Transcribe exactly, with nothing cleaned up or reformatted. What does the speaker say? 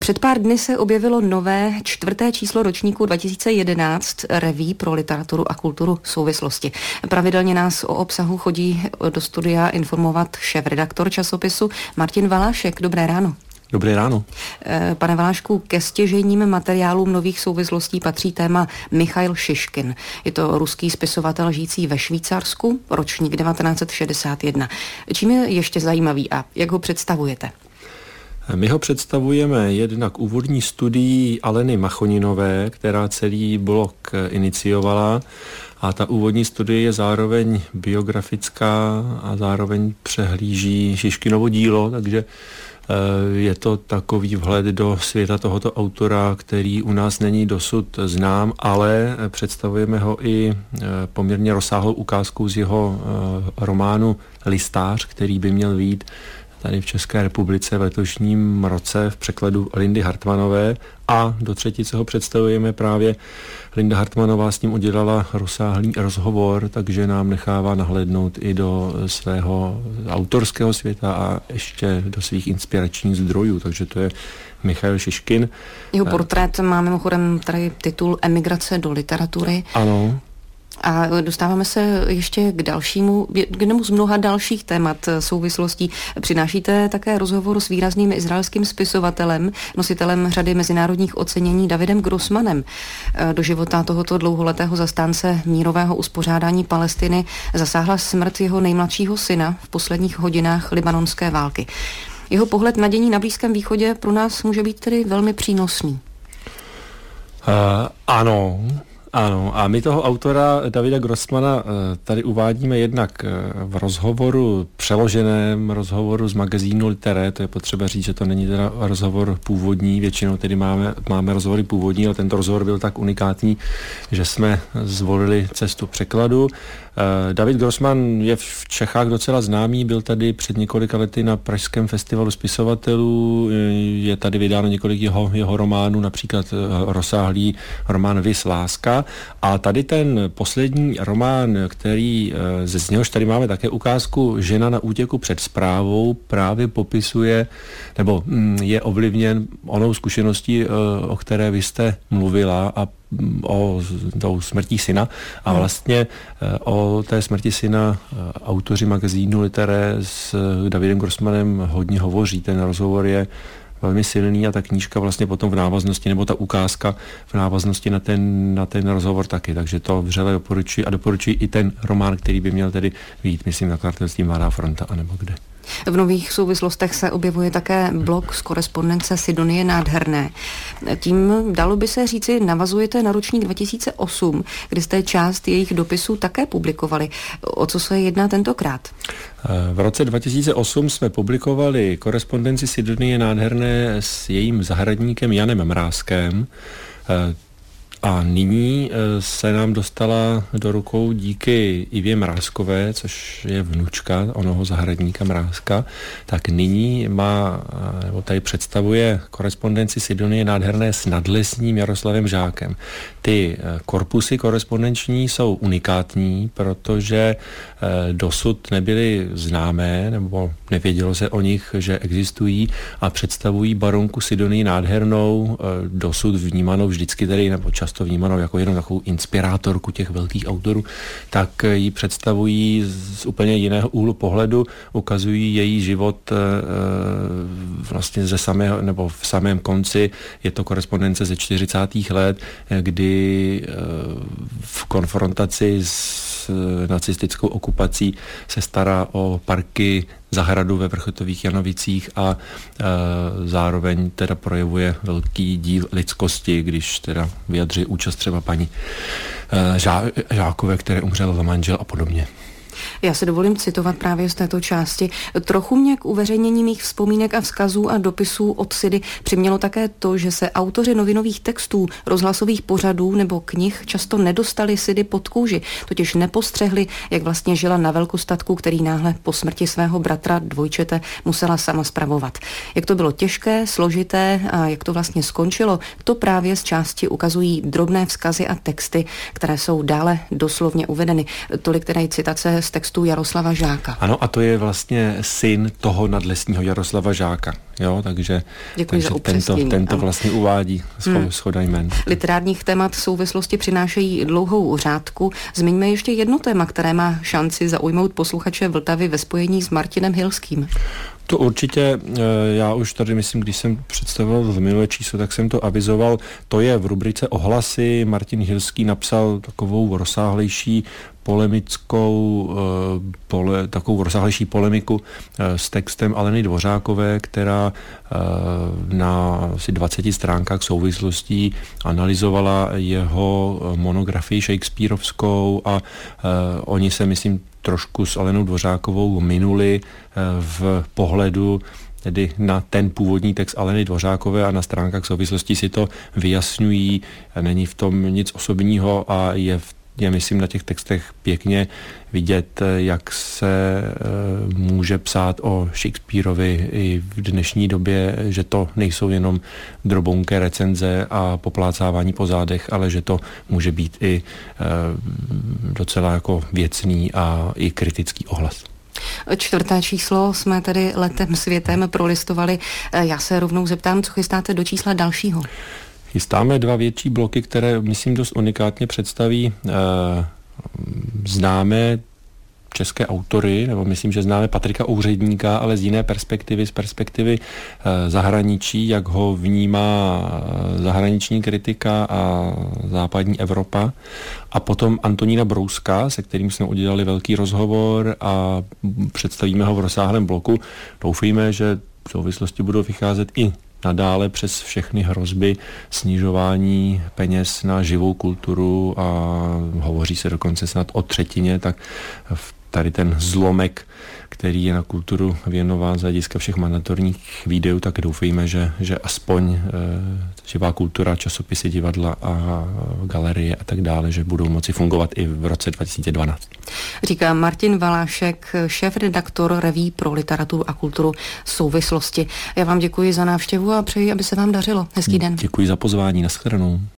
Před pár dny se objevilo nové čtvrté číslo ročníku dva tisíce jedenáct Reví pro literaturu a kulturu souvislosti. Pravidelně nás o obsahu chodí do studia informovat šéfredaktor časopisu Martin Valášek. Dobré ráno. Dobré ráno. Pane Valášku, ke stěžejním materiálům nových souvislostí patří téma Michail Šiškin. Je to ruský spisovatel žijící ve Švýcarsku, ročník devatenáct set šedesát jedna. Čím je ještě zajímavý a jak ho představujete? My ho představujeme jednak úvodní studií Aleny Machoninové, která celý blok iniciovala, a ta úvodní studie je zároveň biografická a zároveň přehlíží Šiškinovo dílo, takže je to takový vhled do světa tohoto autora, který u nás není dosud znám, ale představujeme ho i poměrně rozsáhlou ukázkou z jeho románu Listář, který by měl vyjít tady v České republice v letošním roce v překladu Lindy Hartmanové, a do třetice ho představujeme právě. Linda Hartmanová s ním udělala rozsáhlý rozhovor, takže nám nechává nahlédnout i do svého autorského světa a ještě do svých inspiračních zdrojů, takže to je Michail Šiškin. Jeho portrét má mimochodem tady titul Emigrace do literatury. Ano. A dostáváme se ještě k dalšímu, k jednomu z mnoha dalších témat souvislostí. Přinášíte také rozhovor s výrazným izraelským spisovatelem, nositelem řady mezinárodních ocenění Davidem Grossmanem. Do života tohoto dlouholetého zastánce mírového uspořádání Palestiny zasáhla smrt jeho nejmladšího syna v posledních hodinách libanonské války. Jeho pohled na dění na Blízkém východě pro nás může být tedy velmi přínosný. Uh, ano. Ano, a my toho autora Davida Grossmana tady uvádíme jednak v rozhovoru, přeloženém rozhovoru z magazínu Litere. To je potřeba říct, že to není teda rozhovor původní, většinou tedy máme, máme rozhovory původní, ale tento rozhovor byl tak unikátní, že jsme zvolili cestu překladu. David Grossman je v Čechách docela známý, byl tady před několika lety na Pražském festivalu spisovatelů, je tady vydáno několik jeho, jeho románů, například rozsáhlý román Vis láska, a tady ten poslední román, který, ze něhož tady máme také ukázku Žena na útěku před zprávou, právě popisuje, nebo je ovlivněn onou zkušeností, o které vy jste mluvila, a o tou smrtí syna, a vlastně o té smrti syna autoři magazínu Litere s Davidem Grossmanem hodně hovoří. Ten rozhovor je velmi silný a ta knížka vlastně potom v návaznosti, nebo ta ukázka v návaznosti na ten, na ten rozhovor taky, takže to vřele doporučuji a doporučuji i ten román, který by měl tedy vyjít, myslím, nakladatelství Mladá fronta, anebo kde. V nových souvislostech se objevuje také blok z korespondence Sidonie Nádherné. Tím, dalo by se říci, navazujete na ročník dva tisíce osm, kdy jste část jejich dopisů také publikovali. O co se jedná tentokrát? V roce dva tisíce osm jsme publikovali korespondenci Sidonie Nádherné s jejím zahradníkem Janem Mrázkem. A nyní se nám dostala do rukou díky Ivě Mrázkové, což je vnučka onoho zahradníka Mrázka, tak nyní má, nebo tady představuje korespondenci Sidonie Nádherné s nadlesním Jaroslavem Žákem. Ty korpusy korespondenční jsou unikátní, protože dosud nebyly známé, nebo nevědělo se o nich, že existují, a představují baronku Sidonii Nádhernou, dosud vnímanou vždycky tedy, nebo často vnímanou jako jenom takovou inspirátorku těch velkých autorů, tak ji představují z úplně jiného úhlu pohledu, ukazují její život vlastně ze samého, nebo v samém konci. Je to korespondence ze čtyřicátých let, kdy v konfrontaci s nacistickou okupací se stará o parky, zahradu ve Vrchotových Janovicích a e, zároveň teda projevuje velký díl lidskosti, když teda vyjadří účast třeba paní e, žá, Žákové, které umřel manžel a podobně. Já se dovolím citovat právě z této části. Trochu mě k uveřejnění mých vzpomínek a vzkazů a dopisů od Sidy přimělo také to, že se autoři novinových textů, rozhlasových pořadů nebo knih často nedostali Sidy pod kůži, totiž nepostřehli, jak vlastně žila na velkostatku, který náhle po smrti svého bratra dvojčete musela sama spravovat. Jak to bylo těžké, složité a jak to vlastně skončilo, to právě z části ukazují drobné vzkazy a texty, které jsou dále doslovně uvedeny. Tolik tedy citace z textu Jaroslava Žáka. Ano, a to je vlastně syn toho nadlesního Jaroslava Žáka. Jo, takže, takže tento, tento vlastně uvádí hmm. shoda jmen. Literárních témat v souvislosti přinášejí dlouhou řádku. Zmiňme ještě jedno téma, které má šanci zaujmout posluchače Vltavy ve spojení s Martinem Hilským. To určitě, já už tady myslím, když jsem představoval v minulé číslo, tak jsem to avizoval, to je v rubrice Ohlasy. Martin Hilský napsal takovou rozsáhlejší polemickou, pole, takovou rozsáhlejší polemiku s textem Aleny Dvořákové, která na asi dvaceti stránkách souvislostí analyzovala jeho monografii shakespearovskou a oni se, myslím, trošku s Alenou Dvořákovou minuli v pohledu tedy na ten původní text Aleny Dvořákové a na stránkách souvislostí si to vyjasňují. Není v tom nic osobního a je v je, myslím, na těch textech pěkně vidět, jak se e, může psát o Shakespeareovi i v dnešní době, že to nejsou jenom drobounké recenze a poplácávání po zádech, ale že to může být i e, docela jako věcný a i kritický ohlas. Čtvrté číslo jsme tedy letem světem prolistovali. Já se rovnou zeptám, co chystáte do čísla dalšího? Chystáme dva větší bloky, které, myslím, dost unikátně představí e, známé české autory, nebo myslím, že známe Patrika Ouředníka, ale z jiné perspektivy, z perspektivy e, zahraničí, jak ho vnímá zahraniční kritika a západní Evropa. A potom Antonína Brouska, se kterým jsme udělali velký rozhovor a představíme ho v rozsáhlém bloku. Doufejme, že v souvislosti budou vycházet i nadále přes všechny hrozby snižování peněz na živou kulturu a hovoří se dokonce snad o třetině, tak tady ten zlomek, který je na kulturu věnován z hlediska všech mandatorních výdejů, tak doufejme, že, že aspoň e, živá kultura, časopisy, divadla a galerie a tak dále, že budou moci fungovat i v roce dva tisíce dvanáct. Říká Martin Valášek, šéf-redaktor Reví pro literaturu a kulturu souvislosti. Já vám děkuji za návštěvu a přeji, aby se vám dařilo. Hezký den. Děkuji za pozvání, nashledanou.